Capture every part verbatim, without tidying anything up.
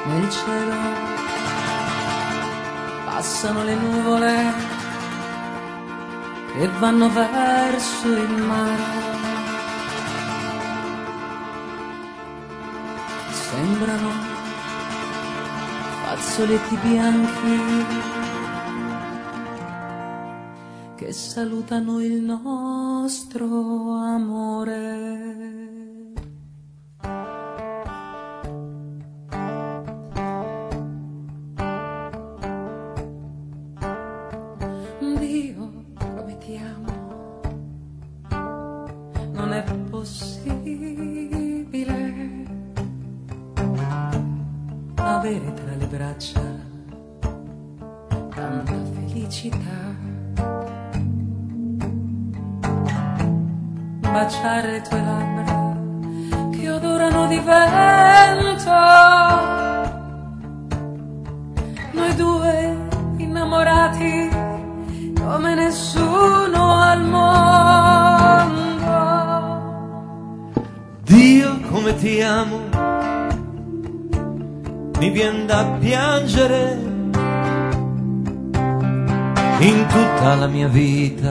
nel cielo passano le nuvole che vanno verso il mare. Sembrano fazzoletti bianchi che salutano il nostro amore. Dio, come ti amo, non è possibile avere tra le braccia tanta felicità, baciare le tue labbra che odorano di vento, noi due innamorati come nessuno al mondo. Dio, come ti amo, mi vien da piangere. In tutta la mia vita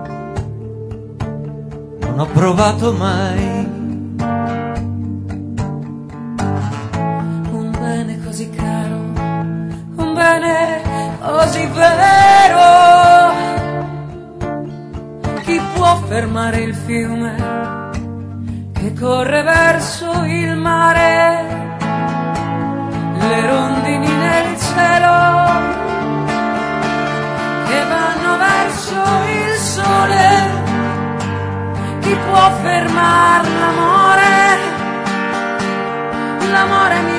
non ho provato mai un bene così caro, un bene così vero. Chi può fermare il fiume che corre verso il mare? Le rondini nel cielo che vanno verso il sole. Chi può fermare l'amore? L'amore mi